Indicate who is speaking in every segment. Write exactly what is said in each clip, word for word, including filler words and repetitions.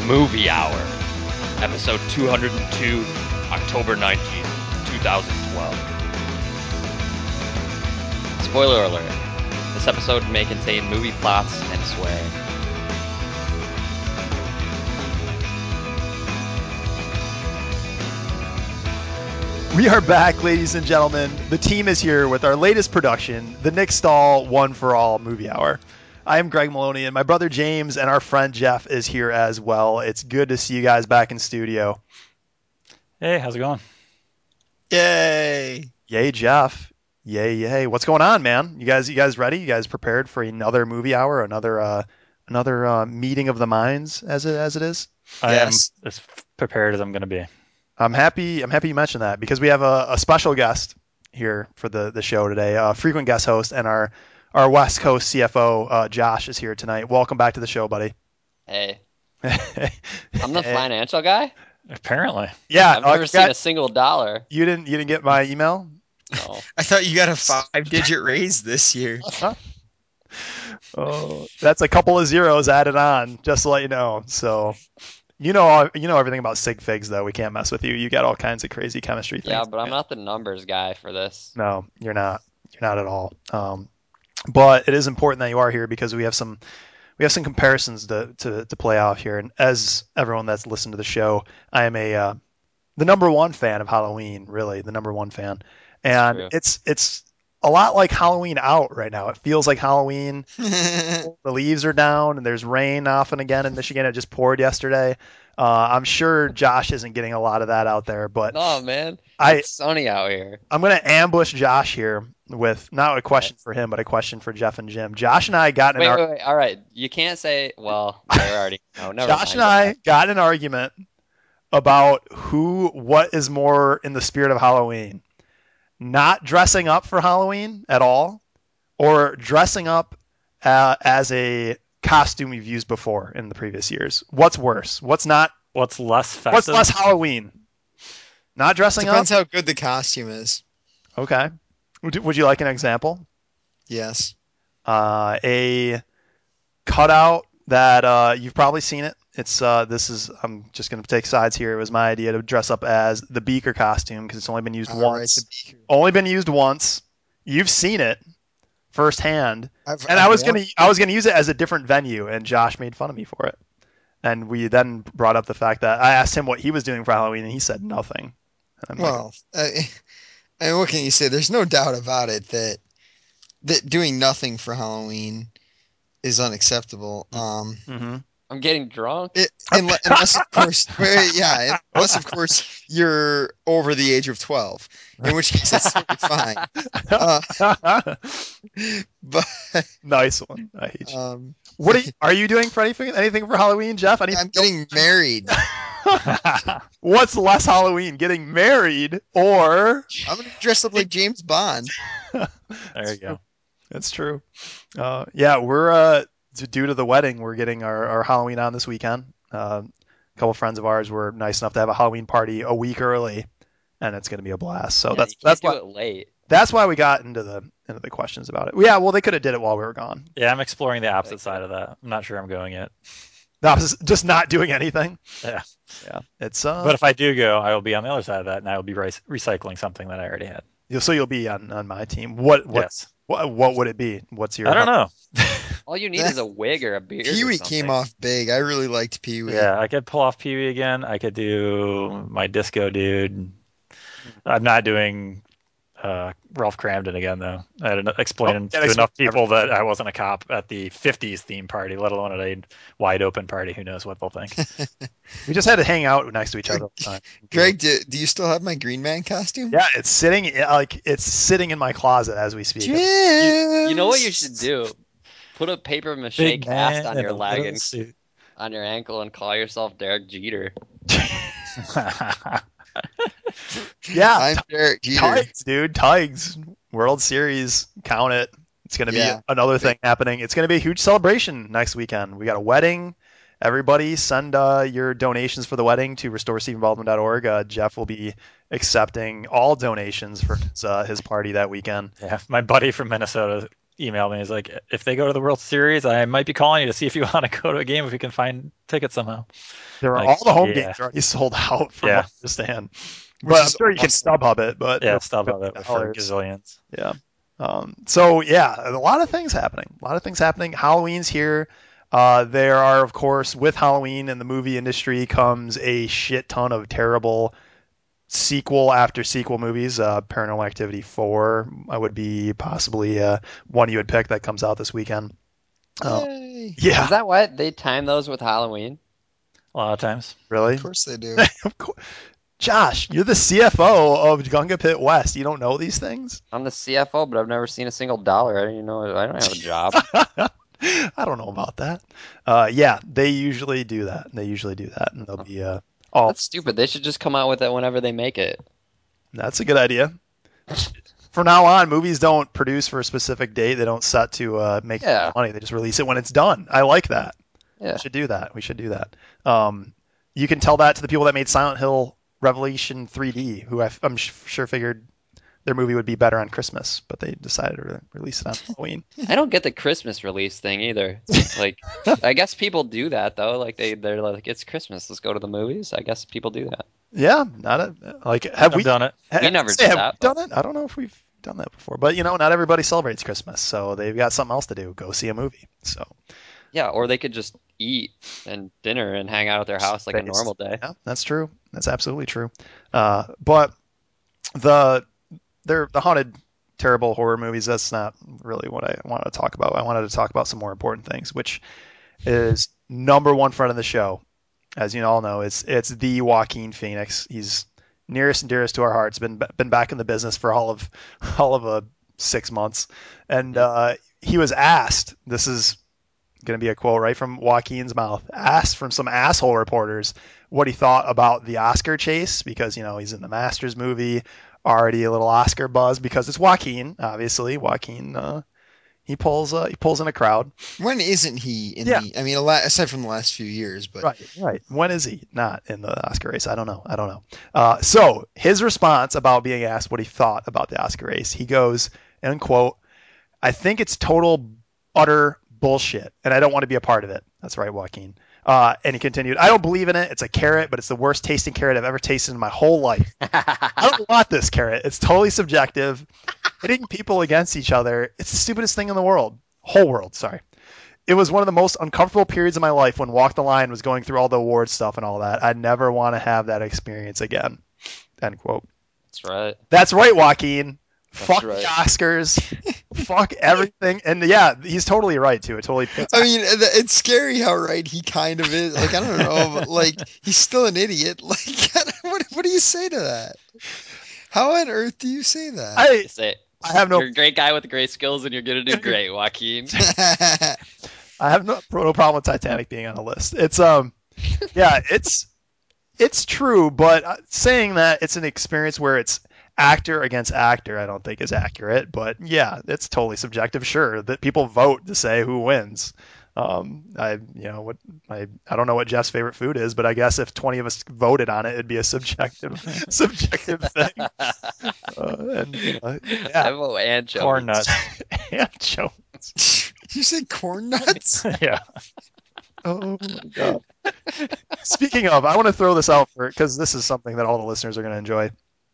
Speaker 1: Movie Hour, episode two hundred two, October nineteenth, twenty twelve. Spoiler alert, this episode may contain movie plots and swearing.
Speaker 2: We are back, ladies and gentlemen. The team is here with our latest production, the Nick Stahl One for All Movie Hour. I am Greg Maloney, and my brother James and our friend Jeff is here as well. It's good to see you guys back in studio.
Speaker 3: Hey, how's it going?
Speaker 4: Yay!
Speaker 2: Yay, Jeff. Yay, yay. What's going on, man? You guys, you guys ready? You guys prepared for another movie hour, another, uh, another uh, meeting of the minds, as it as it is?
Speaker 3: I
Speaker 4: Yes.
Speaker 3: am as prepared as I'm going to be.
Speaker 2: I'm happy. I'm happy you mentioned that because we have a, a special guest here for the, the show today, a frequent guest host, and our our West Coast C F O, uh, Josh, is here tonight. Welcome back to the show, buddy.
Speaker 1: Hey, I'm the financial guy?
Speaker 3: Apparently.
Speaker 2: Yeah,
Speaker 1: I've
Speaker 2: uh,
Speaker 1: never
Speaker 2: you
Speaker 1: seen
Speaker 2: got-
Speaker 1: a single dollar.
Speaker 2: You didn't you didn't get my email?
Speaker 1: No.
Speaker 4: I thought you got a five-digit raise this year.
Speaker 2: Oh, that's a couple of zeros added on, just to let you know. So, you know, all- you know everything about sig figs, though. We can't mess with you. You got all kinds of crazy chemistry things.
Speaker 1: Yeah, but I'm not the numbers guy for this.
Speaker 2: No, you're not. You're not at all. Um, but it is important that you are here because we have some we have some comparisons to, to, to play off here. And as everyone that's listened to the show, I am a uh, the number one fan of Halloween, really, the number one fan. And
Speaker 1: true.
Speaker 2: it's it's a lot like Halloween out right now. It feels like Halloween. The leaves are down and there's rain off and again in Michigan. It just poured yesterday. Uh, I'm sure Josh isn't getting a lot of that out there, but
Speaker 1: No, man.
Speaker 2: I
Speaker 1: It's sunny out here.
Speaker 2: I'm going to ambush Josh here with not a question for him, but a question for Jeff and Jim. Josh and I got in
Speaker 1: Wait,
Speaker 2: an ar-
Speaker 1: wait, wait. All right. You can't say, well, they're already. No, never
Speaker 2: Josh
Speaker 1: mind.
Speaker 2: and I got in an argument about who what is more in the spirit of Halloween. Not dressing up for Halloween at all, or dressing up uh, as a costume you've used before in the previous years. What's worse? What's not?
Speaker 3: What's less festive?
Speaker 2: What's less Halloween? Not dressing
Speaker 4: Depends
Speaker 2: up?
Speaker 4: how good the costume is.
Speaker 2: Okay. Would, would you like an example?
Speaker 4: Yes.
Speaker 2: Uh, a cutout that uh, you've probably seen it. It's uh, this is I'm just going to take sides here. It was my idea to dress up as the Beaker costume because it's only been used
Speaker 4: All right,
Speaker 2: once.
Speaker 4: the beaker.
Speaker 2: Only been used once. You've seen it firsthand,
Speaker 4: I've,
Speaker 2: and
Speaker 4: I've
Speaker 2: I was
Speaker 4: worn-
Speaker 2: gonna I was gonna use it as a different venue, and Josh made fun of me for it. And we then brought up the fact that I asked him what he was doing for Halloween, and he said nothing. And I'm like,
Speaker 4: Well, uh, and what can you say? There's no doubt about it that that doing nothing for Halloween is unacceptable. Um,
Speaker 2: mhm.
Speaker 1: I'm getting drunk.
Speaker 4: it, unless, unless of course, wait, wait, yeah, unless of course you're over the age of twelve, in which case it's totally fine. Uh, But
Speaker 2: Nice one. I hate you.
Speaker 4: um,
Speaker 2: What are you, are you doing for anything anything for Halloween, Jeff? Any,
Speaker 4: I'm getting married.
Speaker 2: What's less Halloween, getting married or?
Speaker 4: I'm gonna dress up like James Bond.
Speaker 3: There you go.
Speaker 2: That's true. Uh, yeah, we're uh, d- due to the wedding, we're getting our, our Halloween on this weekend. Uh, a couple friends of ours were nice enough to have a Halloween party a week early, and it's going to be a blast. So
Speaker 1: Yeah,
Speaker 2: that's
Speaker 1: you can't
Speaker 2: that's
Speaker 1: do
Speaker 2: why
Speaker 1: it late.
Speaker 2: that's why we got into the into the questions about it. Yeah, well, they could have did it while we were gone.
Speaker 3: Yeah, I'm exploring the opposite side of that. I'm not sure I'm going yet.
Speaker 2: That was just not doing anything.
Speaker 3: Yeah.
Speaker 2: Yeah, it's uh.
Speaker 3: But if I do go, I will be on the other side of that, and I will be re- recycling something that I already had.
Speaker 2: you'll- so you'll be on, on my team. What what,
Speaker 3: Yes.
Speaker 2: what what would it be? What's your?
Speaker 3: I don't know.
Speaker 1: All you need is a wig or a beard.
Speaker 4: Pee
Speaker 1: or
Speaker 4: Wee
Speaker 1: something.
Speaker 4: came off big. I really liked Pee Wee.
Speaker 3: Yeah, I could pull off Pee Wee again. I could do my disco dude. I'm not doing uh, Ralph Cramden again, though. I had to explain
Speaker 2: Oh, yeah,
Speaker 3: to
Speaker 2: explain
Speaker 3: enough people that I wasn't a cop at the fifties theme party, let alone at a wide open party. Who knows what they'll think?
Speaker 2: We just had to hang out next to each other all the time.
Speaker 4: Greg, do, do you still have my Green Man costume?
Speaker 2: Yeah, it's sitting like it's sitting in my closet as we speak.
Speaker 1: You,
Speaker 4: James!
Speaker 1: you know what you should do? Put a paper mache
Speaker 3: Big
Speaker 1: cast
Speaker 3: man
Speaker 1: on
Speaker 3: in
Speaker 1: your
Speaker 3: a
Speaker 1: leg
Speaker 3: little
Speaker 1: and
Speaker 3: suit.
Speaker 1: on your ankle and call yourself Derek Jeter.
Speaker 2: Yeah,
Speaker 4: I'm Derek Jeter.
Speaker 2: Tigers, dude, Tigers, World Series, count it. It's going to be
Speaker 4: Yeah.
Speaker 2: another thing happening. It's going to be a huge celebration next weekend. We got a wedding. Everybody send uh, your donations for the wedding to restore stephen baldwin dot org. Uh, Jeff will be accepting all donations for his, uh, his party that weekend.
Speaker 3: Yeah, my buddy from Minnesota emailed me. He's like, if they go to the World Series, I might be calling you to see if you want to go to a game if we can find tickets somehow.
Speaker 2: There are
Speaker 3: Like,
Speaker 2: all the home
Speaker 3: yeah.
Speaker 2: games are already sold out, from
Speaker 3: Yeah.
Speaker 2: what I understand.
Speaker 4: Which
Speaker 2: But I'm
Speaker 4: is
Speaker 2: sure you can
Speaker 4: awesome.
Speaker 2: StubHub it. But
Speaker 3: Yeah,
Speaker 2: they're
Speaker 3: stuff about that for
Speaker 2: dollars.
Speaker 3: gazillions.
Speaker 2: Yeah. Um, so yeah, a lot of things happening. A lot of things happening. Halloween's here. Uh, there are, of course, with Halloween in the movie industry comes a shit ton of terrible sequel after sequel movies. Uh, Paranormal Activity four uh, would be possibly uh, one you would pick that comes out this weekend. Uh,
Speaker 4: Yay.
Speaker 2: yeah,
Speaker 5: Is that what they time those with Halloween?
Speaker 3: A lot of times.
Speaker 2: really?
Speaker 4: Of course they do.
Speaker 2: Of course. Josh, you're the C F O of Gunga Pit West. You don't know these things?
Speaker 5: I'm the C F O, but I've never seen a single dollar. I don't even know. I don't have a job.
Speaker 2: I don't know about that. Uh, yeah, they usually do that. They usually do that, and they'll be uh, all.
Speaker 5: That's stupid. They should just come out with it whenever they make it.
Speaker 2: That's a good idea. From now on, movies don't produce for a specific date. They don't set to uh, make
Speaker 5: Yeah.
Speaker 2: money. They just release it when it's done. I like that.
Speaker 5: Yeah.
Speaker 2: We should do that. We should do that. Um, you can tell that to the people that made Silent Hill Revelation three D, who I, am sure figured their movie would be better on Christmas, but they decided to re- release it on Halloween.
Speaker 5: I don't get the Christmas release thing either. Like, I guess people do that though. Like they they're like, it's Christmas, let's go to the movies. I guess people do that.
Speaker 2: Yeah, not a, like have
Speaker 3: I've
Speaker 2: we
Speaker 3: done it.
Speaker 2: ha-
Speaker 5: We never
Speaker 2: say,
Speaker 5: did
Speaker 2: have
Speaker 5: that,
Speaker 2: we done it? I don't know if we've done that before, but you know, not everybody celebrates Christmas, so they've got something else to do. Go see a movie. So
Speaker 5: Yeah, or they could just eat and dinner and hang out at their house like a
Speaker 2: Space.
Speaker 5: normal day.
Speaker 2: Yeah, that's true. That's absolutely true. Uh, but the they're the haunted, terrible horror movies. That's not really what I wanted to talk about. I wanted to talk about some more important things, which is number one friend of the show. As you all know, it's it's the Joaquin Phoenix. He's nearest and dearest to our hearts. Been been back in the business for all of all of uh, six months, and uh, he was asked. This is going to be a quote right from Joaquin's mouth. Asked from some asshole reporters what he thought about the Oscar chase because you know he's in the Masters movie, already a little Oscar buzz because it's Joaquin. Obviously, Joaquin uh, he pulls uh, he pulls in a crowd.
Speaker 4: When isn't he in
Speaker 2: Yeah.
Speaker 4: the? I mean, a lot, aside from the last few years, but
Speaker 2: Right, right. When is he not in the Oscar race? I don't know. I don't know. Uh, so his response about being asked what he thought about the Oscar race, he goes, and quote, I think it's total utter bullshit, and I don't want to be a part of it. That's right, Joaquin. Uh, and he continued, I don't believe in it. It's a carrot, but it's the worst tasting carrot I've ever tasted in my whole life. I don't want this carrot. It's totally subjective. Hitting people against each other, it's the stupidest thing in the world. Whole world, sorry. It was one of the most uncomfortable periods of my life when Walk the Line was going through all the awards stuff and all that. I'd never want to have that experience again. End quote.
Speaker 5: That's right.
Speaker 2: That's right, Joaquin.
Speaker 5: That's
Speaker 2: Fuck
Speaker 5: right.
Speaker 2: the Oscars. Fuck everything. And yeah, he's totally right too. It totally fits.
Speaker 4: I mean, th- it's scary how right he kind of is. Like, I don't know, but like he's still an idiot. Like, what what do you say to that? How on earth do you say that?
Speaker 2: I
Speaker 5: You say,
Speaker 2: I have no
Speaker 5: you're a great guy with great skills, and you're gonna do great, Joaquin.
Speaker 2: I have no, no problem with Titanic being on the list. It's um yeah, it's it's true, but uh, saying that it's an experience where it's actor against actor, I don't think is accurate. But yeah, it's totally subjective. Sure, that people vote to say who wins. Um, I you know what I I don't know what Jeff's favorite food is, but I guess if twenty of us voted on it, it'd be a subjective subjective thing. Uh, and uh,
Speaker 5: I
Speaker 2: yeah,
Speaker 5: vote anchovies.
Speaker 3: Corn nuts.
Speaker 2: anchovies.
Speaker 4: Did you say corn nuts?
Speaker 3: Yeah.
Speaker 2: Oh my god. Speaking of, I want to throw this out for because this is something that all the listeners are going to enjoy.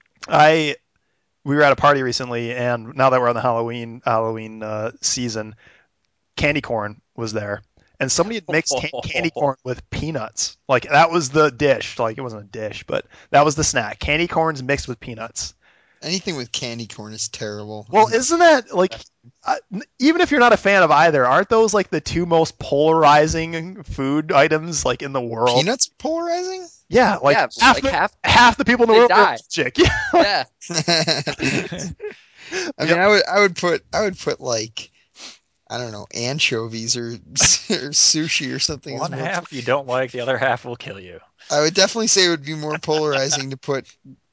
Speaker 2: I we were at a party recently, and now that we're on the Halloween Halloween uh, season, candy corn was there, and somebody had mixed ca- candy corn with peanuts. Like that was the dish. Like it wasn't a dish, but that was the snack. Candy corns mixed with peanuts.
Speaker 4: Anything with candy corn is terrible.
Speaker 2: Well, isn't that like, uh, even if you're not a fan of either, aren't those like the two most polarizing food items like in the world?
Speaker 4: Peanuts polarizing?
Speaker 2: Yeah, like,
Speaker 5: Yeah,
Speaker 2: half,
Speaker 5: like
Speaker 2: the,
Speaker 5: half-
Speaker 2: half the people in the
Speaker 5: they
Speaker 2: world
Speaker 5: die.
Speaker 2: are chick. Yeah.
Speaker 5: Yeah.
Speaker 4: I mean, I would I would put I would put like I don't know anchovies or, or sushi or something. as
Speaker 3: One
Speaker 4: more
Speaker 3: half you don't like, the other half will kill you.
Speaker 4: I would definitely say it would be more polarizing to put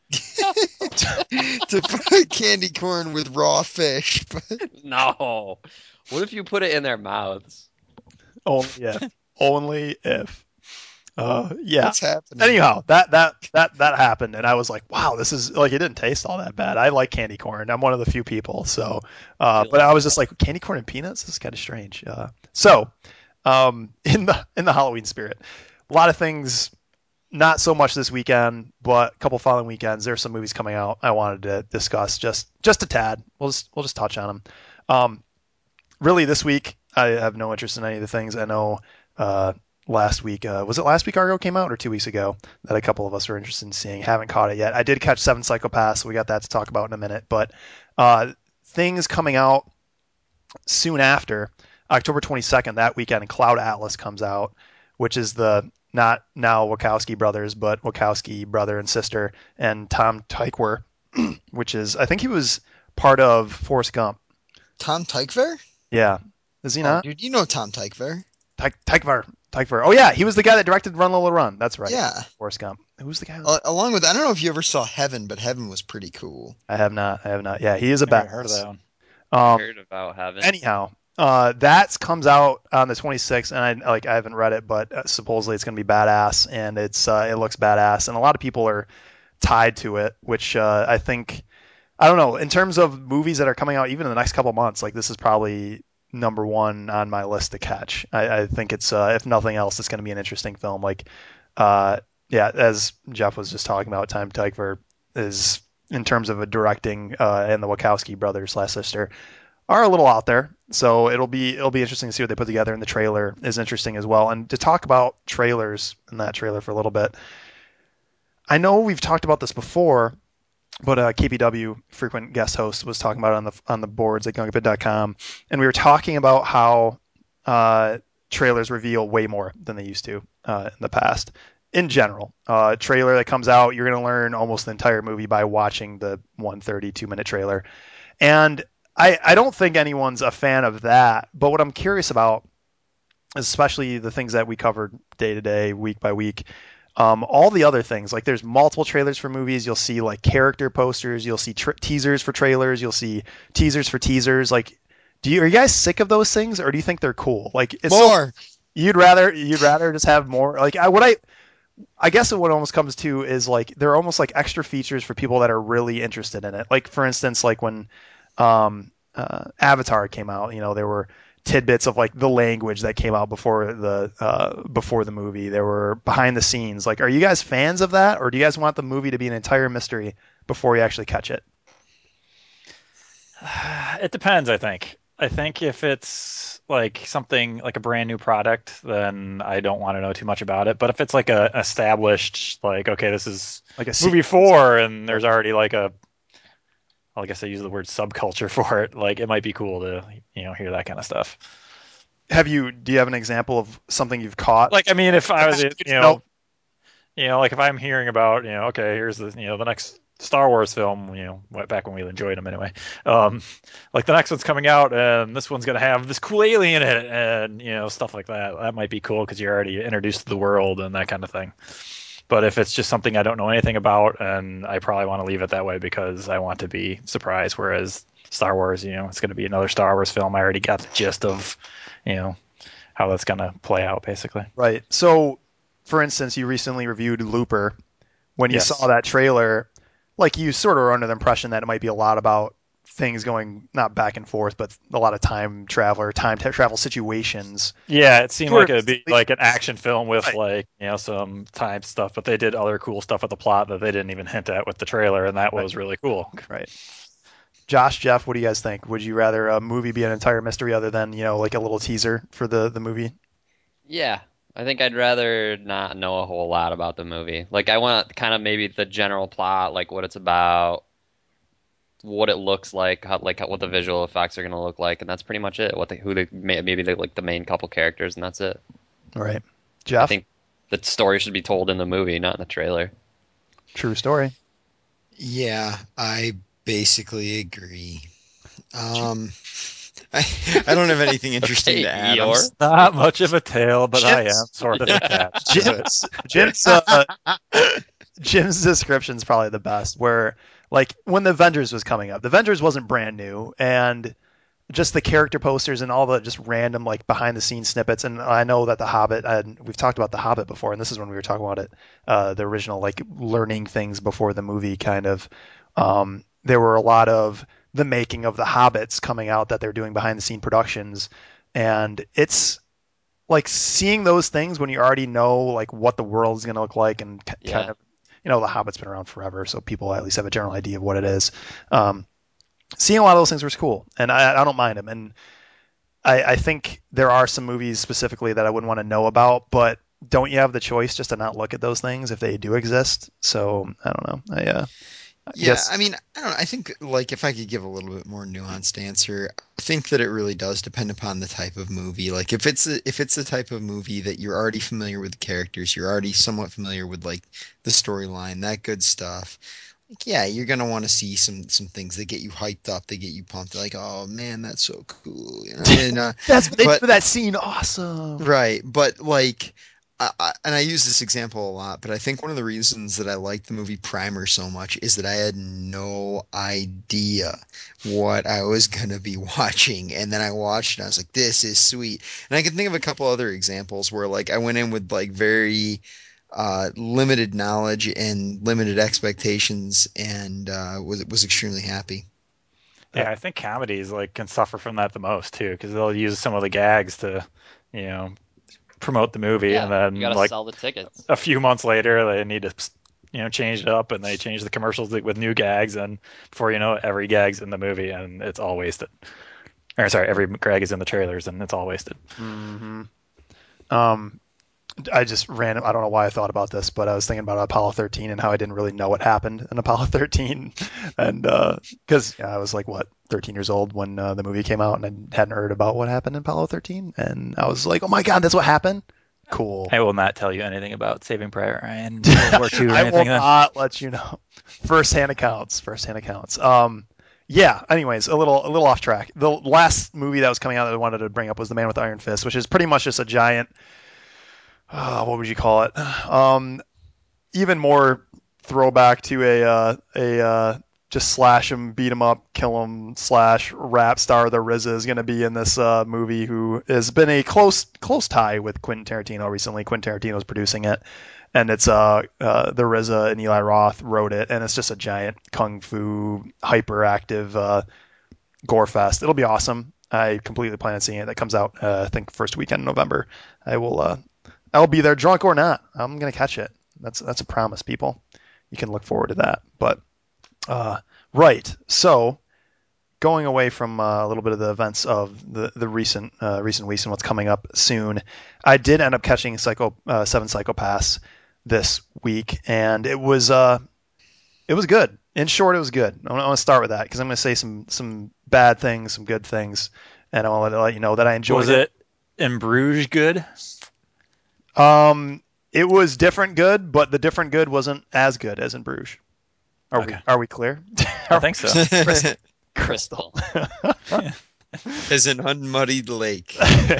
Speaker 4: to put candy corn with raw fish. But
Speaker 5: No. What if you put it in their mouths?
Speaker 2: Only if. Only if. Uh, yeah.
Speaker 4: What's happening?
Speaker 2: Anyhow, that that that that happened, and I was like, wow, this is like it didn't taste all that bad. I like candy corn. I'm one of the few people. So, uh,
Speaker 5: You
Speaker 2: but
Speaker 5: like
Speaker 2: I was just like candy corn and peanuts. This is kind of strange. Uh, so, um, in the in the Halloween spirit, a lot of things. Not so much this weekend, but a couple following weekends. There's some movies coming out I wanted to discuss just just a tad. We'll just we'll just touch on them. Um, really, this week I have no interest in any of the things. I know uh, last week uh, was it last week Argo came out or two weeks ago that a couple of us were interested in seeing. Haven't caught it yet. I did catch Seven Psychopaths, so we got that to talk about in a minute. But uh, things coming out soon after October twenty-second that weekend, Cloud Atlas comes out, which is the not now Wachowski brothers, but Wachowski brother and sister, and Tom Tykwer, which is I think he was part of Forrest Gump.
Speaker 4: Tom Tykwer?
Speaker 2: Yeah, is he
Speaker 4: Oh,
Speaker 2: not?
Speaker 4: dude, you know Tom Tykwer.
Speaker 2: Ty- Tykwer, Tykwer. Oh yeah, he was the guy that directed Run Lola Run. That's right.
Speaker 4: Yeah.
Speaker 2: Forrest Gump. Who's the guy?
Speaker 4: Uh, along with, I don't know if you ever saw Heaven, but Heaven was pretty cool.
Speaker 2: I have not. I have not. Yeah, he is a
Speaker 3: Never
Speaker 2: badass.
Speaker 3: heard of that one.
Speaker 5: I
Speaker 2: Um,
Speaker 5: heard about having.
Speaker 2: anyhow, uh, that comes out on the twenty-sixth, and I like I haven't read it, but uh, supposedly it's going to be badass, and it's uh, it looks badass, and a lot of people are tied to it, which uh, I think I don't know in terms of movies that are coming out even in the next couple months. Like this is probably number one on my list to catch. I, I think it's uh, if nothing else, it's going to be an interesting film. Like, uh, yeah, as Jeff was just talking about, Time Tykwer is in terms of a directing uh, and the Wachowski brothers slash sister are a little out there. So it'll be it'll be interesting to see what they put together. And the trailer is interesting as well. And to talk about trailers in that trailer for a little bit, I know we've talked about this before, but uh, K P W frequent guest host was talking about it on the on the boards at gungapit dot com, and we were talking about how uh, trailers reveal way more than they used to uh, in the past. In general, uh, a trailer that comes out, you're going to learn almost the entire movie by watching the one thirty-two minute trailer. And I, I don't think anyone's a fan of that. But what I'm curious about, especially the things that we covered day to day, week by week, um, all the other things, like there's multiple trailers for movies. You'll see like character posters. You'll see tra- teasers for trailers. You'll see teasers for teasers. Like, do you are you guys sick of those things, or do you think they're cool? Like, it's so,
Speaker 4: More.
Speaker 2: you'd rather you'd rather just have more. Like, I what I I guess what it almost comes to is like they're almost like extra features for people that are really interested in it. Like for instance, like when um, uh, Avatar came out, you know, there were tidbits of like the language that came out before the uh, before the movie. There were behind the scenes. Like, are you guys fans of that, or do you guys want the movie to be an entire mystery before you actually catch it?
Speaker 3: It depends, I think. I think if it's like something like a brand new product, then I don't want to know too much about it. But if it's like a established, like, okay, this is
Speaker 2: Like a
Speaker 3: movie
Speaker 2: sequence?
Speaker 3: four, and there's already like a, well, I guess I use the word subculture for it. Like, it might be cool to, you know, hear that kind of stuff.
Speaker 2: Have you? Do you have an example of something you've caught?
Speaker 3: Like, I mean, if I was, you know,
Speaker 2: Nope.
Speaker 3: you know, like if I'm hearing about, you know, okay, here's the, you know, the next Star Wars film, you know, back when we enjoyed them anyway. Um, like the next one's coming out, and this one's gonna have this cool alien in it, and you know, stuff like that. That might be cool because you're already introduced to the world and that kind of thing. But if it's just something I don't know anything about, and I probably want to leave it that way because I want to be surprised. Whereas Star Wars, you know, it's going to be another Star Wars film. I already got the gist of, you know, how that's going to play out, basically.
Speaker 2: Right. So, for instance, you recently reviewed Looper. When you
Speaker 3: Yes.
Speaker 2: saw that trailer, like you sort of were under the impression that it might be a lot about things going not back and forth, but a lot of time travel or time t- travel situations.
Speaker 3: Yeah, it seemed
Speaker 2: Sure.
Speaker 3: like it'd be like an action film with
Speaker 2: Right.
Speaker 3: like, you know, some time stuff, but they did other cool stuff with the plot that they didn't even hint at with the trailer, and that was really cool.
Speaker 2: Right. Josh, Jeff, what do you guys think? Would you rather a movie be an entire mystery other than, you know, like a little teaser for the, the movie?
Speaker 5: Yeah, I think I'd rather not know a whole lot about the movie. Like, I want kind of maybe the general plot, like what it's about, what it looks like, how, like what the visual effects are going to look like, and that's pretty much it. What the, who the maybe the, like the main couple characters, and that's it.
Speaker 2: Right.
Speaker 5: I
Speaker 2: Jeff,
Speaker 5: think the story should be told in the movie, not in the trailer.
Speaker 2: true story.
Speaker 4: Yeah, I basically agree. Um, I, I don't have anything interesting
Speaker 5: Okay,
Speaker 4: to add. I'm
Speaker 5: Eeyore.
Speaker 4: s-
Speaker 3: Not much of a tale, but I am
Speaker 2: Jim's-
Speaker 3: sort of attached to it.
Speaker 2: Jim's, Jim's, uh, Jim's description is probably the best. Where like when the Avengers was coming up, the Avengers wasn't brand new, and just the character posters and all the just random like behind the scenes snippets. And I know that the Hobbit, and we've talked about the Hobbit before, and this is when we were talking about it, uh, the original like learning things before the movie kind of. Um, there were a lot of the making of the Hobbits coming out that they're doing behind the scene productions, and it's like seeing those things when you already know like what the world is going to look like and k-
Speaker 5: Yeah.
Speaker 2: kind of, you know, the Hobbit's been around forever, so people at least have a general idea of what it is. Um, seeing a lot of those things was cool, and I, I don't mind them. And I, I think there are some movies specifically that I wouldn't want to know about, but don't you have the choice just to not look at those things if they do exist? So I don't know. I, uh, I
Speaker 4: Yeah,
Speaker 2: guess
Speaker 4: I mean, I don't know. I think like if I could give a little bit more nuanced answer, I think that it really does depend upon the type of movie. Like if it's a, if it's the type of movie that you're already familiar with the characters, you're already somewhat familiar with like the storyline, that good stuff. Like yeah, you're gonna want to see some some things that get you hyped up, that get you pumped. Like oh man, that's so cool, you know. And uh,
Speaker 2: that's they
Speaker 4: but
Speaker 2: did that scene awesome.
Speaker 4: right, but like, I, I, and I use this example a lot, but I think one of the reasons that I like the movie Primer so much is that I had no idea what I was gonna be watching, and then I watched and I was like, this is sweet. And I can think of a couple other examples where like I went in with like very uh, limited knowledge and limited expectations, and uh, was was extremely happy.
Speaker 3: Yeah, I think comedies like can suffer from that the most too, because they'll use some of the gags to, you know, promote the movie, and
Speaker 5: Yeah, you
Speaker 3: then
Speaker 5: gotta
Speaker 3: like
Speaker 5: sell the tickets.
Speaker 3: a few months later they need to, you know, change it up, and they change the commercials with new gags, and before you know it, every gag's in the movie, and it's all wasted. Or sorry, every gag is in the trailers, and it's all wasted.
Speaker 2: hmm Um, I just random. I don't know why I thought about this, but I was thinking about Apollo thirteen and how I didn't really know what happened in Apollo thirteen, and because uh, yeah, I was like what thirteen years old when uh, the movie came out, and I hadn't heard about what happened in Apollo thirteen, and I was like, oh my god, that's what happened. Cool.
Speaker 3: I will not tell you anything about Saving Private Ryan, World War Two, or
Speaker 2: I will
Speaker 3: anything. Then.
Speaker 2: not let you know. First-hand accounts. First-hand accounts. Um, yeah. Anyways, a little a little off track. The last movie that was coming out that I wanted to bring up was The Man with Iron Fist, which is pretty much just a giant. Uh, what would you call it? Um, even more throwback to a uh, a uh, just slash him, beat him up, kill him, slash rap star. The R Z A is going to be in this uh, movie, who has been a close close tie with Quentin Tarantino recently. Quentin Tarantino is producing it, and it's uh, uh the R Z A and Eli Roth wrote it, and it's just a giant kung fu hyperactive uh, gore fest. It'll be awesome. I completely plan on seeing it. That comes out, uh, I think, first weekend in November. I will. Uh, I'll be there, drunk or not. I'm gonna catch it. That's that's a promise, people. You can look forward to that. But uh, right, so going away from uh, a little bit of the events of the the recent uh, recent weeks and what's coming up soon, I did end up catching Psycho uh, Seven Psychopaths this week, and it was uh it was good. In short, it was good. I want to start with that because I'm going to say some some bad things, some good things, and I want to let you know that I enjoyed
Speaker 3: Was it in Bruges good?
Speaker 2: Um, it was different good, but the different good wasn't as good as in Bruges. Are we
Speaker 3: Okay.
Speaker 2: are we clear?
Speaker 3: I think so.
Speaker 2: Crystal.
Speaker 4: As an unmuddied lake.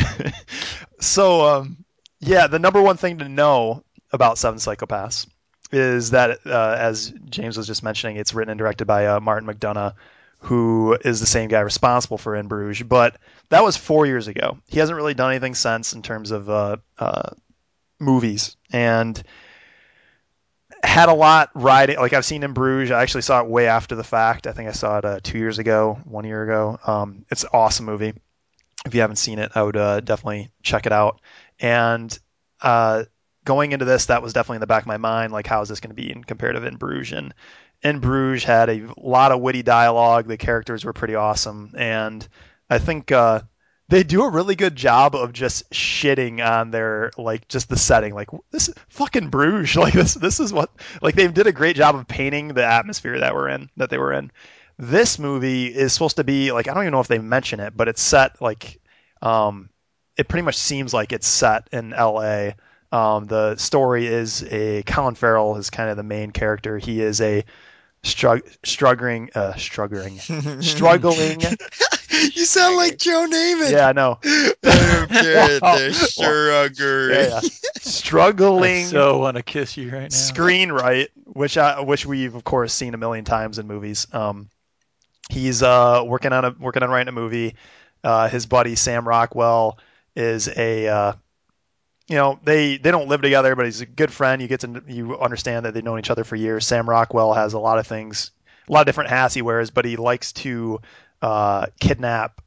Speaker 2: So, um, yeah, the number one thing to know about Seven Psychopaths is that, uh, as James was just mentioning, it's written and directed by uh, Martin McDonagh, who is the same guy responsible for In Bruges. But that was four years ago. He hasn't really done anything since in terms of uh, uh, movies, and had a lot riding. Like I've seen In Bruges. I actually saw it way after the fact. I think I saw it uh, two years ago, one year ago. Um, it's an awesome movie. If you haven't seen it, I would uh, definitely check it out. And uh, going into this, that was definitely in the back of my mind. Like, how is this going to be in comparative In Bruges? And In Bruges had a lot of witty dialogue. The characters were pretty awesome, and I think uh, they do a really good job of just shitting on their like just the setting. Like this fucking Bruges. Like this this is what like they did a great job of painting the atmosphere that we're in that they were in. This movie is supposed to be like I don't even know if they mention it, but it's set like um, it pretty much seems like it's set in L A. Um, the story is a Colin Farrell is kind of the main character. He is a strug- struggling, uh, struggling, struggling.
Speaker 4: You sound like Joe Namath.
Speaker 2: Yeah, I know.
Speaker 4: I don't care.
Speaker 2: Wow.
Speaker 4: They're struggling.
Speaker 2: Yeah, yeah.
Speaker 3: I
Speaker 2: Struggling
Speaker 3: so want to kiss you right now.
Speaker 2: screenwrite, which I which we've of course seen a million times in movies. Um, he's uh, working on a working on writing a movie. Uh, his buddy Sam Rockwell is a uh, you know they they don't live together, but he's a good friend. You get to you understand that they've known each other for years. Sam Rockwell has a lot of things, a lot of different hats he wears, but he likes to uh, kidnap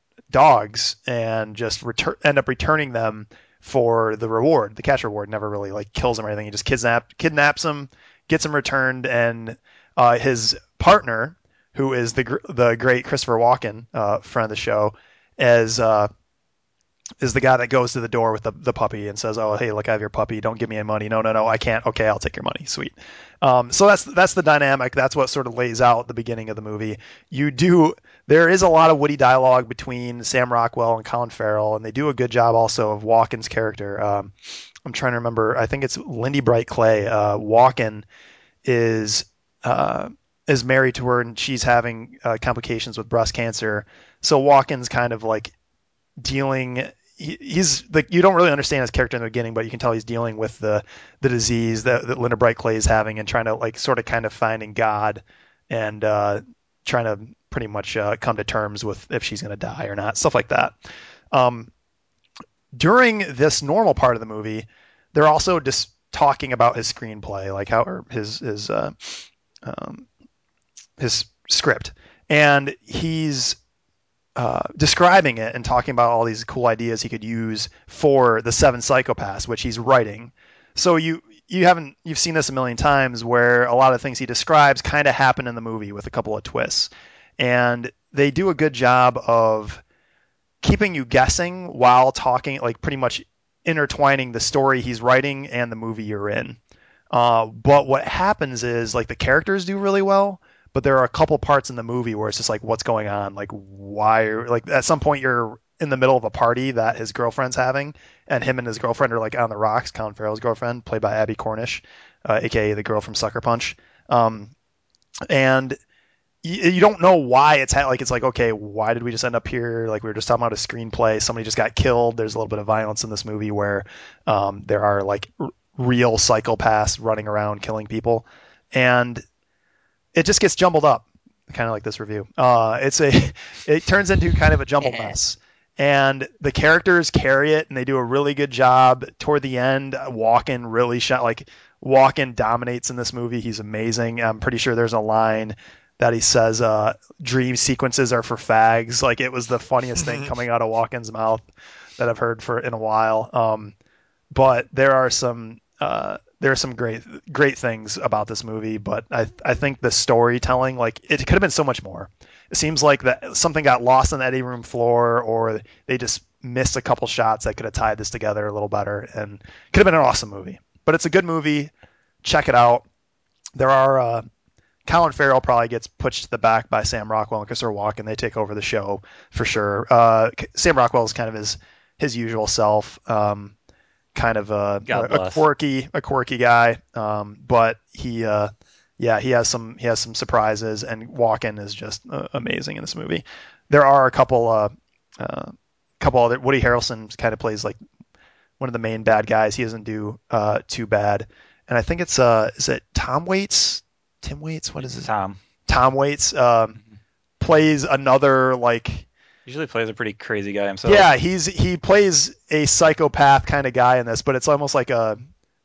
Speaker 2: dogs and just return end up returning them for the reward. The cash reward never really like kills him or anything. He just kidnap kidnaps them, gets them returned, and uh, his partner, who is the the great Christopher Walken, uh, friend of the show, as uh, is the guy that goes to the door with the, the puppy and says, "Oh, hey, look, I have your puppy. Don't give me any money. No, no, no, I can't. Okay, I'll take your money. Sweet." Um, so that's that's the dynamic. That's what sort of lays out the beginning of the movie. You do there is a lot of witty dialogue between Sam Rockwell and Colin Farrell, and they do a good job also of Walken's character. Um, I'm trying to remember. I think it's Lindy Bright Clay. Uh, Walken is uh, is married to her, and she's having uh, complications with breast cancer. So Walken's kind of like dealing he, he's like you don't really understand his character in the beginning, but you can tell he's dealing with the the disease that, that Linda Bright Clay is having and trying to like sort of kind of finding God and uh, trying to pretty much uh, come to terms with if she's going to die or not, stuff like that. Um, during this normal part of the movie, they're also just talking about his screenplay, like how or his his uh, um, his script, and he's uh, describing it and talking about all these cool ideas he could use for the Seven Psychopaths, which he's writing. So you you haven't you've seen this a million times where a lot of things he describes kind of happen in the movie with a couple of twists, and they do a good job of keeping you guessing while talking, like pretty much intertwining the story he's writing and the movie you're in. Uh, but what happens is like the characters do really well, but there are a couple parts in the movie where it's just like, what's going on? Like, why? Like, at some point, you're in the middle of a party that his girlfriend's having, and him and his girlfriend are like on the rocks. Colin Farrell's girlfriend, played by Abby Cornish, uh, aka the girl from Sucker Punch, um, and you, you don't know why it's ha- like it's like okay, why did we just end up here? Like we were just talking about a screenplay. Somebody just got killed. There's a little bit of violence in this movie where um, there are like r- real psychopaths running around killing people, and it just gets jumbled up, kind of like this review. Uh, it's a, it turns into kind of a jumbled mess, and the characters carry it, and they do a really good job. Toward the end, Walken really shot like Walken dominates in this movie. He's amazing. I'm pretty sure there's a line that he says, uh, "Dream sequences are for fags." Like it was the funniest thing coming out of Walken's mouth that I've heard for in a while. Um, but there are some uh, there are some great great things about this movie, but I I think the storytelling, like it could have been so much more. It seems like that something got lost on the editing room floor, or they just missed a couple shots that could have tied this together a little better, and could have been an awesome movie. But it's a good movie. Check it out. There are uh, Colin Farrell probably gets pushed to the back by Sam Rockwell and Christopher Walken. They take over the show for sure. Uh, Sam Rockwell is kind of his his usual self. Um, kind of a,
Speaker 3: God
Speaker 2: a
Speaker 3: bless.
Speaker 2: quirky a quirky guy, um, but he uh, yeah he has some he has some surprises, and Walken is just uh, amazing in this movie. There are a couple uh, uh, couple other Woody Harrelson kind of plays like one of the main bad guys. He doesn't do uh, too bad, and I think it's uh is it Tom Waits Tim Waits what is his
Speaker 3: Tom
Speaker 2: Tom Waits um, plays another like.
Speaker 3: usually plays a pretty crazy guy himself.
Speaker 2: Yeah, he's he plays a psychopath kind of guy in this, but it's almost like a,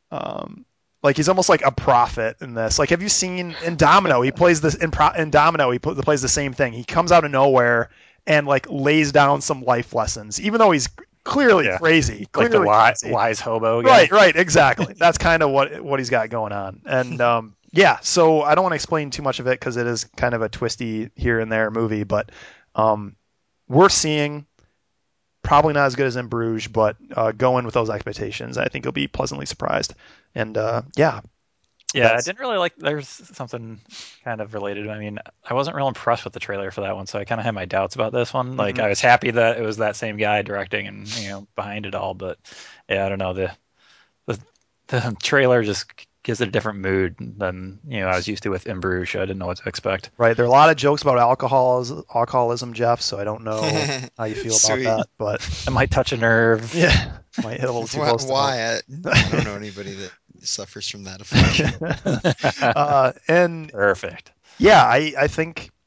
Speaker 2: um, like he's almost like a prophet in this. Like, have you seen in Domino? He plays this in, Pro, in Domino. He pl- plays the same thing. He comes out of nowhere and like lays down some life lessons, even though he's clearly
Speaker 3: Yeah.
Speaker 2: crazy.
Speaker 3: like
Speaker 2: Clearly
Speaker 3: the wise,
Speaker 2: crazy.
Speaker 3: wise hobo guy.
Speaker 2: Right, right, exactly. That's kind of what what he's got going on, and um, yeah. So I don't want to explain too much of it because it is kind of a twisty here and there movie, but um, we're seeing probably not as good as in Bruges, but uh, go in with those expectations. I think you'll be pleasantly surprised. And uh, yeah,
Speaker 3: Yeah, I
Speaker 2: that's-
Speaker 3: didn't really like. There's something kind of related. I mean, I wasn't real impressed with the trailer for that one, so I kind of had my doubts about this one. Like,
Speaker 2: Mhm.
Speaker 3: I was happy that it was that same guy directing and you know behind it all, but yeah, I don't know. The the, the trailer just gives it a different mood than you know I was used to with In Bruges. I didn't know what to expect.
Speaker 2: right. There are a lot of jokes about alcoholism, alcoholism, Jeff. So I don't know how you feel about
Speaker 4: Sweet.
Speaker 2: that, but
Speaker 3: It might touch a nerve.
Speaker 2: yeah, might hit a little too
Speaker 4: Why?
Speaker 2: close to home.
Speaker 4: why? I, I don't know anybody that suffers from that affliction.
Speaker 2: uh, and
Speaker 3: Perfect.
Speaker 2: yeah, I, I think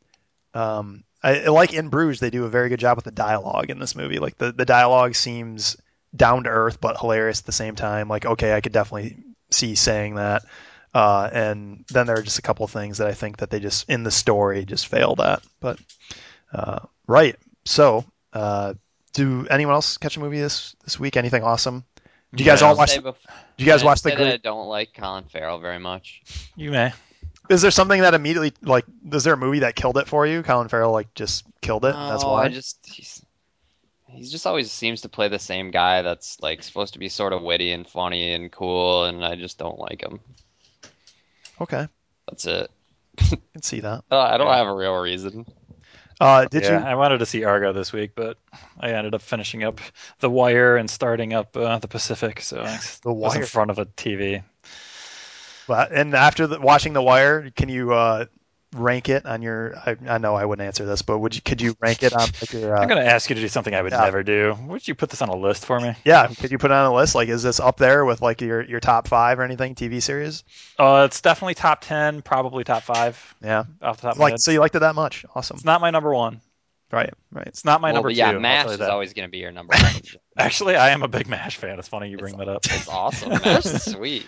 Speaker 2: Um, I, like in Bruges, they do a very good job with the dialogue in this movie. Like the, the dialogue seems down to earth but hilarious at the same time. Like, okay, I could definitely see saying that. Uh, and then there are just a couple of things that I think that they just in the story just failed at. But uh, right, so uh, do anyone else catch a movie this this week? Anything awesome? Do you guys
Speaker 3: Yeah.
Speaker 2: all watch?
Speaker 5: Say
Speaker 2: Do
Speaker 5: bef-
Speaker 2: you guys
Speaker 5: Can I
Speaker 2: watch the
Speaker 5: say that I
Speaker 2: great?
Speaker 5: don't like Colin Farrell very much?
Speaker 3: You may.
Speaker 2: Is there something that immediately like? Is there a movie that killed it for you? Colin Farrell like just killed it, and that's
Speaker 5: No,
Speaker 2: why.
Speaker 5: I just he's he's just always seems to play the same guy that's like supposed to be sort of witty and funny and cool, and I just don't like him.
Speaker 2: Okay,
Speaker 5: That's it.
Speaker 2: I can see that.
Speaker 5: Uh, I don't
Speaker 3: Yeah.
Speaker 5: have a real reason.
Speaker 2: Uh, did
Speaker 3: yeah,
Speaker 2: you?
Speaker 3: I wanted to see Argo this week, but I ended up finishing up The Wire and starting up uh, The Pacific, so I
Speaker 2: The
Speaker 3: was in
Speaker 2: Wire.
Speaker 3: front of a T V.
Speaker 2: But and after the, watching The Wire, can you uh, rank it on your? I, I know I wouldn't answer this, but would you? Could you rank it on like your?
Speaker 3: I'm
Speaker 2: Uh,
Speaker 3: going to ask you to do something I would
Speaker 2: yeah.
Speaker 3: never do. Would you put this on a list for me?
Speaker 2: Yeah, could you put it on a list? Like, is this up there with like your your top five or anything T V series?
Speaker 3: Uh, it's definitely top ten, probably top five
Speaker 2: Yeah,
Speaker 3: off the top of my
Speaker 2: like
Speaker 3: head.
Speaker 2: so you liked it that much? Awesome.
Speaker 3: It's not my number one.
Speaker 2: Right, right.
Speaker 3: It's not my
Speaker 5: well,
Speaker 3: number
Speaker 5: but
Speaker 3: two.
Speaker 5: yeah,
Speaker 3: I'll tell
Speaker 5: MASH
Speaker 3: you
Speaker 5: is
Speaker 3: that.
Speaker 5: always going to be your number one.
Speaker 3: Actually, I am a big MASH fan. It's funny you bring
Speaker 5: It's-
Speaker 3: that up.
Speaker 5: It's awesome. MASH is sweet.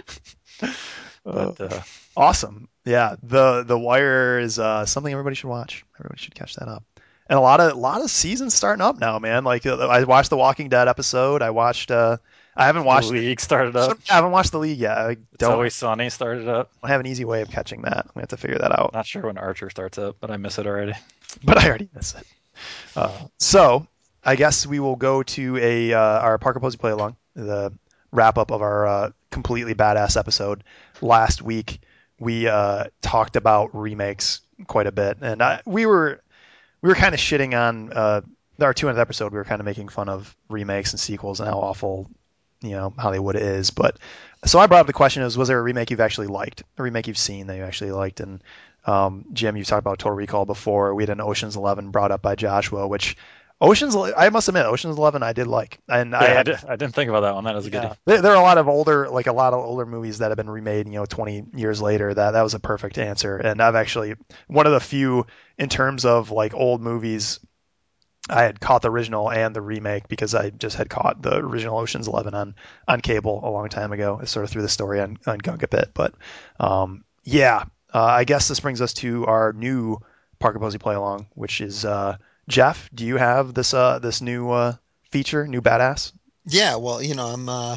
Speaker 2: Uh,
Speaker 3: But uh,
Speaker 2: awesome. Yeah, the the Wire is uh, something everybody should watch. Everybody should catch that up. And a lot of a lot of seasons starting up now, man. Like uh, I watched the Walking Dead episode. I watched. Uh, I haven't
Speaker 3: the
Speaker 2: watched.
Speaker 3: League started up.
Speaker 2: I haven't watched the League yet. I
Speaker 3: It's
Speaker 2: don't,
Speaker 3: Always Sunny started up.
Speaker 2: don't have an easy way of catching that. I'm gonna have to figure that out.
Speaker 3: Not sure when Archer starts up, but I miss it already.
Speaker 2: But I already miss it. Uh, so I guess we will go to a uh, our Parker Posey play along, the wrap up of our uh, completely badass episode. Last week we uh, talked about remakes quite a bit, and I, we were we were kind of shitting on uh, our two hundredth episode. We were kind of making fun of remakes and sequels and how awful, you know, Hollywood is. But so I brought up the question: is was there a remake you've actually liked, a remake you've seen that you actually liked? And um, Jim, you talked about Total Recall before. We had an Ocean's Eleven brought up by Joshua, which Ocean's I must admit Ocean's Eleven I did like, and
Speaker 3: Yeah,
Speaker 2: I
Speaker 3: I,
Speaker 2: had,
Speaker 3: did, I didn't think about that one. That was a
Speaker 2: yeah,
Speaker 3: goodie.
Speaker 2: there, there are a lot of older like a lot of older movies that have been remade, you know, twenty years later. That that was a perfect answer, and I've actually one of the few in terms of like old movies. I had caught the original and the remake because I just had caught the original Ocean's Eleven on on cable a long time ago. I sort of threw the story on on Gunk a bit, but um, yeah, uh, I guess this brings us to our new Parker Posey play along, which is uh, Jeff. Do you have this uh, this new uh, feature, new badass?
Speaker 4: Yeah, well, you know, I'm uh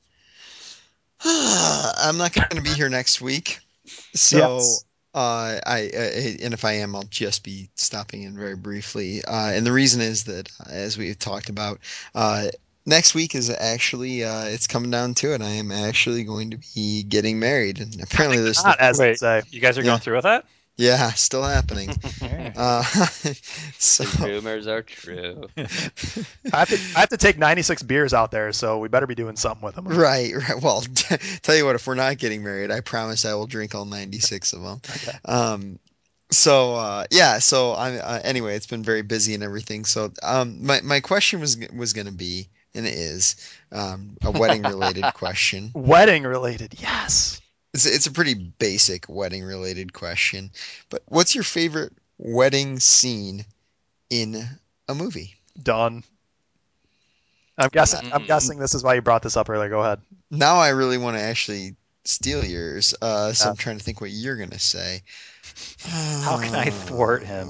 Speaker 4: I'm not going to be here next week. So
Speaker 2: Yes.
Speaker 4: uh I, I and if I am, I'll just be stopping in very briefly. Uh and the reason is that uh, as we've talked about, uh next week is actually uh it's coming down to it. I am actually going to be getting married, and apparently there's
Speaker 2: Not as they
Speaker 3: Wait,
Speaker 2: say.
Speaker 3: you guys are
Speaker 4: Yeah.
Speaker 3: going through with that?
Speaker 4: yeah, still happening.
Speaker 3: Yeah.
Speaker 4: Uh so
Speaker 5: The rumors are true.
Speaker 2: I have to I have to take ninety-six beers out there, so we better be doing something with them.
Speaker 4: Right, right. Well, tell you what, if we're not getting married, I promise I will drink all ninety-six of them.
Speaker 2: Okay.
Speaker 4: Um, so uh, yeah, so I uh, anyway, it's been very busy and everything. So um, my my question was was going to be, and it is, um, a wedding related question.
Speaker 2: Wedding related, yes.
Speaker 4: It's it's a pretty basic wedding related question, but what's your favorite wedding scene in a movie?
Speaker 2: Done. I'm guessing. I'm
Speaker 5: Mm.
Speaker 2: guessing this is why you brought this up earlier. Go ahead.
Speaker 4: Now I really want to actually steal yours, uh, so
Speaker 2: Yeah.
Speaker 4: I'm trying to think what you're gonna say.
Speaker 3: How can I thwart him?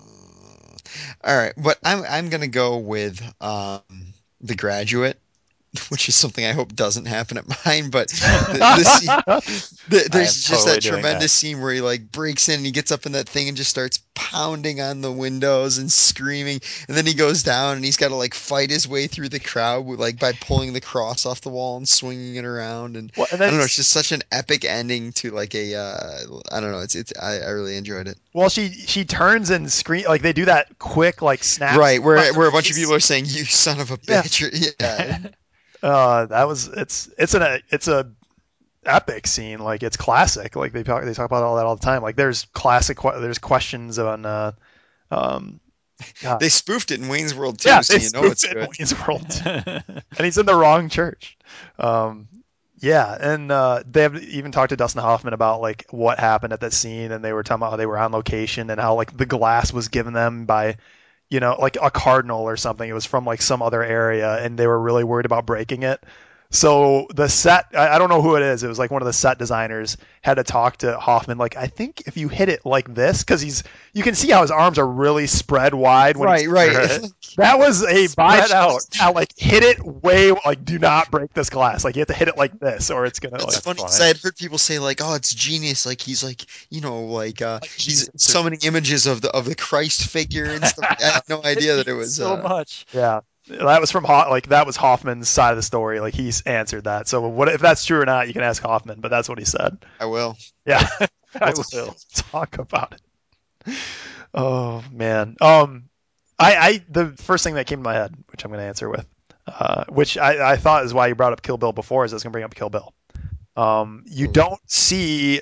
Speaker 4: All right, but I'm I'm gonna go with um, The Graduate, which is something I hope doesn't happen at mine. But the, the scene, the, there's just
Speaker 3: totally
Speaker 4: that
Speaker 3: doing
Speaker 4: tremendous
Speaker 3: that.
Speaker 4: scene where he like breaks in and he gets up in that thing and just starts pounding on the windows and screaming, and then he goes down and he's got to like fight his way through the crowd with, like by pulling the cross off the wall and swinging it around. And
Speaker 2: Well, and
Speaker 4: I
Speaker 2: then
Speaker 4: don't know, it's just such an epic ending to like a uh, I don't know, it's it's I, I really enjoyed it.
Speaker 2: well, she she turns and scream like they do that quick like snap.
Speaker 4: Right, where
Speaker 2: across her
Speaker 4: where a bunch of
Speaker 2: face.
Speaker 4: people are saying "you son of a
Speaker 2: Yeah.
Speaker 4: bitch," or, yeah,
Speaker 2: Uh, that was it's it's an it's a epic scene. Like it's classic. Like they talk they talk about all that all the time. Like there's classic que- there's questions on uh um God.
Speaker 4: they spoofed it in Wayne's World too,
Speaker 2: Yeah,
Speaker 4: so
Speaker 2: they
Speaker 4: you know it's
Speaker 2: spoofed it in
Speaker 4: good.
Speaker 2: Wayne's World, and he's in the wrong church. Um, Yeah, and uh, they have even talked to Dustin Hoffman about like what happened at that scene, and they were talking about how they were on location and how like the glass was given them by, you know, like a cardinal or something. It was from like some other area, and they were really worried about breaking it. So the set, I, I don't know who it is. It was like one of the set designers had to talk to Hoffman. Like, I think if you hit it like this, because he's, you can see how his arms are really spread wide when
Speaker 4: Right,
Speaker 2: he's,
Speaker 4: right.
Speaker 3: Right.
Speaker 2: that was a
Speaker 3: Spread out.
Speaker 2: Yeah, like hit it way, like do not break this glass. Like you have to hit it like this, or it's gonna
Speaker 4: That's
Speaker 2: like.
Speaker 4: funny
Speaker 3: funny.
Speaker 4: because I had heard people say like, "Oh, it's genius!" Like he's like, you know, like uh,
Speaker 2: Like
Speaker 4: he's
Speaker 2: Jesus.
Speaker 4: summoning images of the of the Christ figure and stuff. I had no idea that it was.
Speaker 3: so
Speaker 4: Uh,
Speaker 3: much.
Speaker 2: Yeah, that was from Ho- like that was Hoffman's side of the story. Like he's answered that. So what if that's true or not? You can ask Hoffman, but that's what he said.
Speaker 4: I will.
Speaker 2: Yeah,
Speaker 3: I
Speaker 2: we'll
Speaker 3: will.
Speaker 2: talk about it. Oh man. Um, I, I the first thing that came to my head, which I'm going to answer with, uh, which I, I thought is why you brought up Kill Bill before, is I was going to bring up Kill Bill. Um, you
Speaker 4: Ooh.
Speaker 2: don't see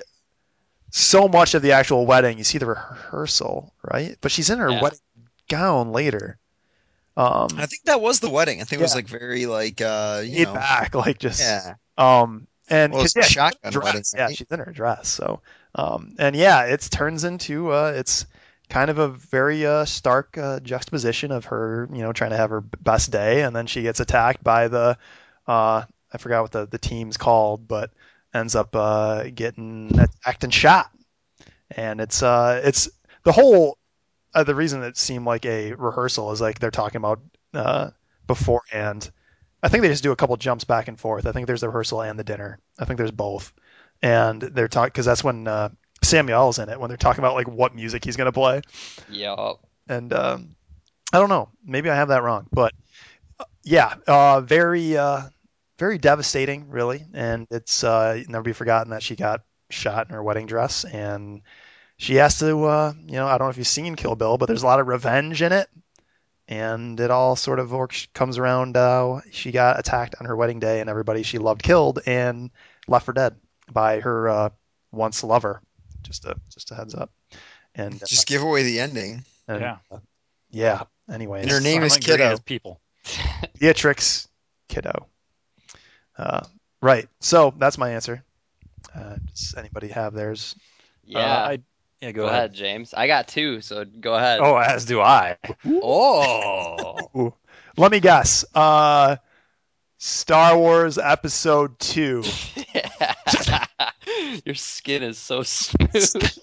Speaker 2: so much of the actual wedding. You see the rehearsal, right? But she's in her
Speaker 5: Yeah.
Speaker 2: wedding gown later. Um,
Speaker 4: I think that was the wedding. I think it was
Speaker 2: Yeah.
Speaker 4: like very like uh, you
Speaker 2: laid
Speaker 4: know,
Speaker 2: back, like just
Speaker 4: yeah.
Speaker 2: um, and
Speaker 4: Well,
Speaker 2: 'cause,
Speaker 4: it's a
Speaker 2: yeah, she's in her
Speaker 4: shotgun
Speaker 2: dress.
Speaker 4: wedding,
Speaker 2: Yeah,
Speaker 4: right?
Speaker 2: she's in her dress. So, um, and yeah, it turns into uh, it's kind of a very uh, stark uh, juxtaposition of her, you know, trying to have her best day, and then she gets attacked by the, uh, I forgot what the the team's called, but ends up uh, getting attacked and shot. And it's uh, it's the whole uh, the reason it seemed like a rehearsal is like they're talking about uh, beforehand. I think they just do a couple jumps back and forth. I think there's the rehearsal and the dinner. I think there's both, and they're talking because that's when uh, Samuel's in it when they're talking about like what music he's gonna play.
Speaker 5: Yup.
Speaker 2: And um, I don't know, maybe I have that wrong, but uh, yeah, uh, very uh, very devastating, really. And it's uh, never be forgotten that she got shot in her wedding dress, and she has to, uh, you know, I don't know if you've seen Kill Bill, but there's a lot of revenge in it, and it all sort of works, comes around. Uh, she got attacked on her wedding day, and everybody she loved killed and left for dead by her uh, once lover. Just a just a heads up. And uh,
Speaker 4: Just give away the ending.
Speaker 2: and
Speaker 3: Yeah.
Speaker 2: uh, yeah.
Speaker 4: And
Speaker 2: Anyways,
Speaker 4: her name is
Speaker 3: Silent Green
Speaker 4: Kiddo.
Speaker 3: is people.
Speaker 2: Beatrix Kiddo. Uh, right. So that's my answer. Uh, does anybody have theirs?
Speaker 5: Yeah.
Speaker 3: Uh, I, yeah, go,
Speaker 5: Go
Speaker 3: ahead.
Speaker 5: ahead, James. I got two, so go ahead.
Speaker 3: Oh, as do I.
Speaker 5: Oh.
Speaker 2: Ooh. Let me guess. Uh, Star Wars Episode Two.
Speaker 5: Your skin is so smooth.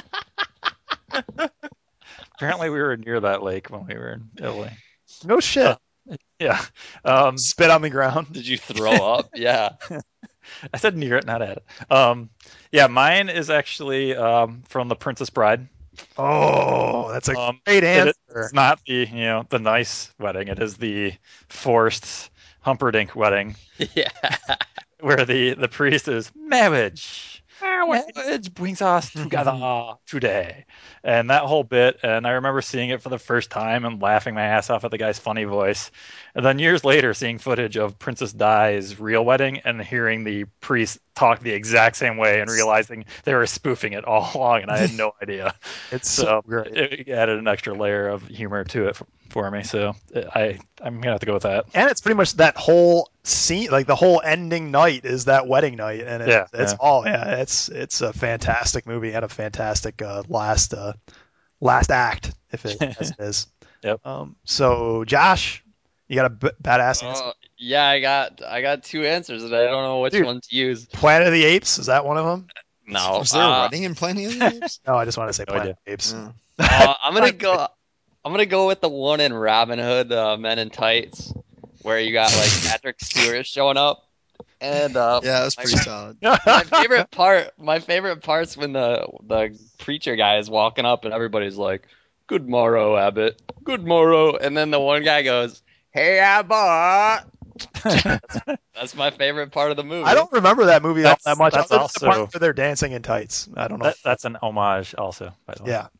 Speaker 3: Apparently, we were near that lake when we were in Italy.
Speaker 2: No shit.
Speaker 3: Uh, Yeah. Um,
Speaker 2: Spit on the ground.
Speaker 5: Did you throw up? Yeah.
Speaker 3: I said near it, not at it. Um, yeah, mine is actually um, from The Princess Bride.
Speaker 2: Oh, that's a
Speaker 3: Um,
Speaker 2: great
Speaker 3: it
Speaker 2: answer.
Speaker 3: is not the you know the nice wedding. It is the forced Humperdinck wedding
Speaker 5: Yeah.
Speaker 3: where the the priest is marriage. Marriage brings us together today, and that whole bit. And I remember seeing it for the first time and laughing my ass off at the guy's funny voice. And then years later, seeing footage of Princess Di's real wedding and hearing the priest talk the exact same way and realizing they were spoofing it all along, and I had no idea.
Speaker 2: It's so
Speaker 3: So
Speaker 2: great.
Speaker 3: it added an extra layer of humor to it for, for me. So I I'm gonna have to go with that.
Speaker 2: And it's pretty much that whole scene, like the whole ending night is that wedding night, and it,
Speaker 3: Yeah,
Speaker 2: it's
Speaker 3: yeah.
Speaker 2: all yeah, it's it's a fantastic movie and a fantastic uh, last uh, last act, if it as it is.
Speaker 3: Yep.
Speaker 2: Um, so Josh, you got a b- badass answer.
Speaker 5: Uh, yeah, I got I got two answers, and I don't know which
Speaker 2: Dude.
Speaker 5: one to use.
Speaker 2: Planet of the Apes, is that one of them?
Speaker 5: No.
Speaker 4: Was there a
Speaker 5: uh,
Speaker 4: wedding in Planet of the Apes?
Speaker 2: No, I just want to say
Speaker 3: No
Speaker 2: Planet
Speaker 3: idea.
Speaker 2: of the Apes.
Speaker 4: Oh.
Speaker 5: uh, I'm gonna go. I'm gonna go with the one in Robin Hood, uh, Men in Tights, where you got like Patrick Stewart showing up, and uh,
Speaker 4: Yeah, that was
Speaker 5: my-
Speaker 4: pretty solid.
Speaker 5: my favorite part, my favorite part's when the the preacher guy is walking up and everybody's like, "Good morrow, Abbott. Good morrow," and then the one guy goes, "Hey, Abbott." That's, that's my favorite part of the movie.
Speaker 2: I don't remember that movie all
Speaker 3: That's-
Speaker 2: that much.
Speaker 3: that's
Speaker 2: other than the part
Speaker 3: also-
Speaker 2: where they're dancing in tights. I don't know.
Speaker 3: That, that's an homage, also, by the way.
Speaker 2: Yeah.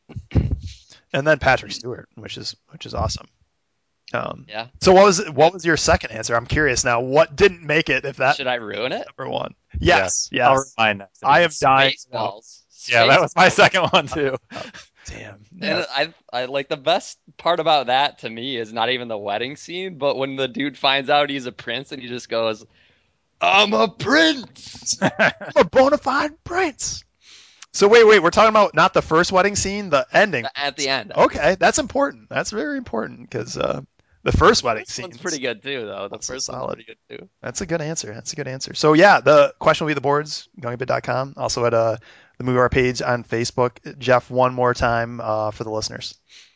Speaker 2: And then Patrick Stewart, which is which is awesome. Um,
Speaker 5: Yeah.
Speaker 2: So what was what was your second answer? I'm curious now. What didn't make it? If that
Speaker 5: Should I ruin it?
Speaker 2: number one. Yes.
Speaker 3: Yeah. I'll
Speaker 2: Yes.
Speaker 3: remind next.
Speaker 2: I am dying. to know.
Speaker 5: Spaceballs.
Speaker 3: Yeah, that was my
Speaker 5: Spaceballs.
Speaker 3: second one too.
Speaker 2: Damn.
Speaker 5: And I, I like the best part about that to me is not even the wedding scene, but when the dude finds out he's a prince and he just goes,
Speaker 4: I'm a prince.
Speaker 2: I'm a bona fide prince. So wait, wait, we're talking about not the first wedding scene, the ending.
Speaker 5: At the end.
Speaker 2: Okay, that's important. That's very important because uh, the first wedding
Speaker 5: This
Speaker 2: scene.
Speaker 5: one's pretty good too, though. The
Speaker 2: Also
Speaker 5: first
Speaker 2: solid.
Speaker 5: one's pretty good too.
Speaker 2: That's a good answer. That's a good answer. So yeah, the question will be the boards, going bit dot com. Also at uh, the Movie Hour page on Facebook. Jeff, one more time uh, for the listeners.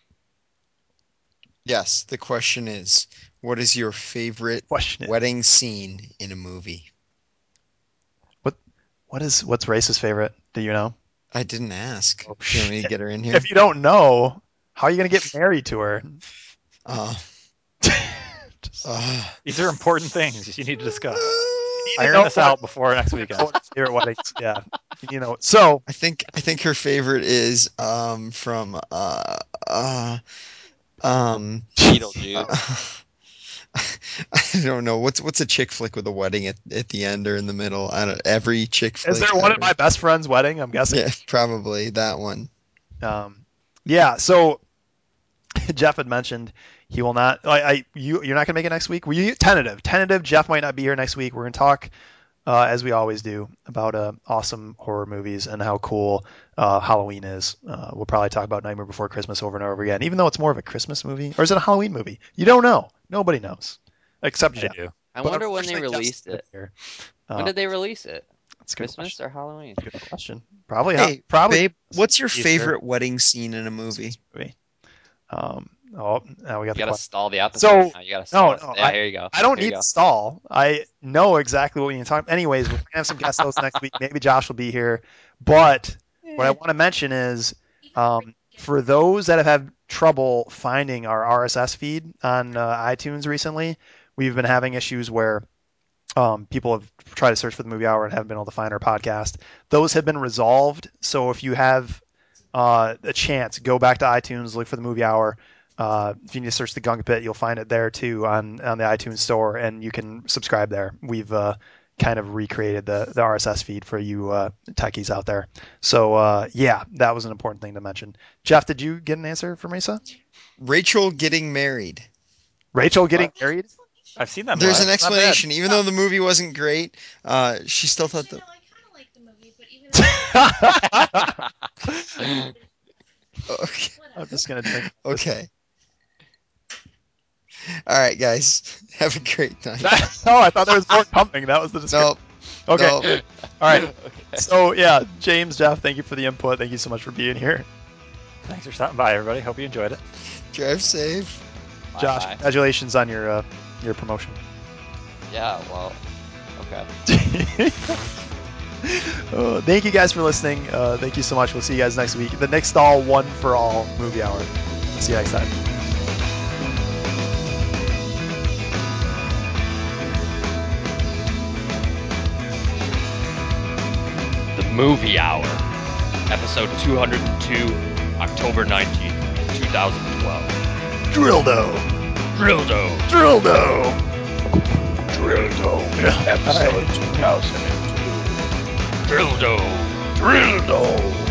Speaker 4: Yes, the question is, what is your favorite
Speaker 2: Question is,
Speaker 4: wedding scene in a movie?
Speaker 2: what is what's Race's favorite? Do you know?
Speaker 4: I didn't ask.
Speaker 2: Oh,
Speaker 4: Do you want me to
Speaker 2: shit.
Speaker 4: get her in here?
Speaker 2: If you don't know, how are you gonna get married to her?
Speaker 4: Uh,
Speaker 2: Just-
Speaker 4: uh,
Speaker 3: These are important things you need to discuss.
Speaker 2: You
Speaker 3: Iron
Speaker 2: know
Speaker 3: this
Speaker 2: what-
Speaker 3: out before next weekend.
Speaker 2: what his favorite weddings. Yeah, you know. So
Speaker 4: I think I think her favorite is um from uh uh um
Speaker 5: Beetlejuice.
Speaker 4: I don't know what's what's a chick flick with a wedding at, at the end or in the middle. I don't every chick flick.
Speaker 2: is there one at my best friend's wedding? I'm guessing.
Speaker 4: Yeah, probably that one.
Speaker 2: Um, yeah. So Jeff had mentioned he will not. I, I you you're not gonna make it next week. Were you tentative? Tentative. Jeff might not be here next week. We're gonna talk, uh, as we always do, about uh, awesome horror movies and how cool uh, Halloween is. Uh, we'll probably talk about Nightmare Before Christmas over and over again, even though it's more of a Christmas movie, or is it a Halloween movie? You don't know. Nobody knows, except
Speaker 3: I
Speaker 2: Jeff.
Speaker 3: do.
Speaker 5: I
Speaker 2: But
Speaker 5: wonder when they
Speaker 2: unfortunately,
Speaker 5: released
Speaker 2: Jeff's
Speaker 5: it.
Speaker 2: here.
Speaker 5: When
Speaker 2: Uh,
Speaker 5: did they release it?
Speaker 2: that's a good
Speaker 5: Christmas
Speaker 2: question.
Speaker 5: or Halloween?
Speaker 2: Good question. Probably.
Speaker 4: Hey,
Speaker 2: probably.
Speaker 4: babe, what's your
Speaker 3: Easter.
Speaker 4: favorite wedding scene in a movie?
Speaker 2: movie. Um, oh, now we got
Speaker 5: You
Speaker 2: the
Speaker 5: gotta
Speaker 2: question.
Speaker 5: stall the episode.
Speaker 2: So-
Speaker 5: now. You gotta
Speaker 2: no,
Speaker 5: stall it.
Speaker 2: no,
Speaker 5: Yeah,
Speaker 2: I-
Speaker 5: here you go.
Speaker 2: I don't
Speaker 5: Here you
Speaker 2: need
Speaker 5: go.
Speaker 2: to stall. I know exactly what you're talking. Anyways, we're gonna have some guest hosts next week. Maybe Josh will be here. But what I want to mention is, um, for those that have had trouble finding our R S S feed on uh, iTunes recently, we've been having issues where um, people have tried to search for the movie hour and haven't been able to find our podcast. Those have been resolved. So if you have uh, a chance, go back to iTunes, look for the movie hour. Uh, if you need to search the Gunk Pit, you'll find it there too on, on the iTunes store, and you can subscribe there. We've uh, kind of recreated the, the R S S feed for you uh, techies out there. So uh, yeah, that was an important thing to mention. Jeff, did you get an answer from Mesa?
Speaker 4: Rachel getting married.
Speaker 2: Rachel getting
Speaker 3: What?
Speaker 2: married?
Speaker 3: I've seen that.
Speaker 4: There's
Speaker 3: movie.
Speaker 4: an
Speaker 3: It's not bad.
Speaker 4: explanation. Even though the movie wasn't great, uh, she still thought
Speaker 6: Actually,
Speaker 4: the.
Speaker 6: no, I kind of like the movie, but even if
Speaker 4: Okay.
Speaker 2: I'm just gonna drink.
Speaker 4: Okay. All right, guys. Have a great night.
Speaker 2: Oh, I thought there was more coming. That was the description.
Speaker 4: Nope.
Speaker 2: Okay.
Speaker 4: Nope.
Speaker 2: All right.
Speaker 5: Okay.
Speaker 2: So yeah, James, Jeff, thank you for the input. Thank you so much for being here.
Speaker 3: Thanks for stopping by, everybody. Hope you enjoyed it.
Speaker 4: Drive safe.
Speaker 2: Josh,
Speaker 5: Bye-bye.
Speaker 2: congratulations on your uh, your promotion.
Speaker 5: Yeah. Well. Okay.
Speaker 2: Oh, thank you guys for listening. Uh, thank you so much. We'll see you guys next week. The Nick Stahl One for All movie hour. See you next time.
Speaker 1: The Movie Hour, episode two hundred two, October nineteenth, twenty twelve.
Speaker 2: Drildo.
Speaker 1: Drildo.
Speaker 2: Drildo.
Speaker 1: Drildo.
Speaker 2: Episode
Speaker 1: Drildo. Drildo.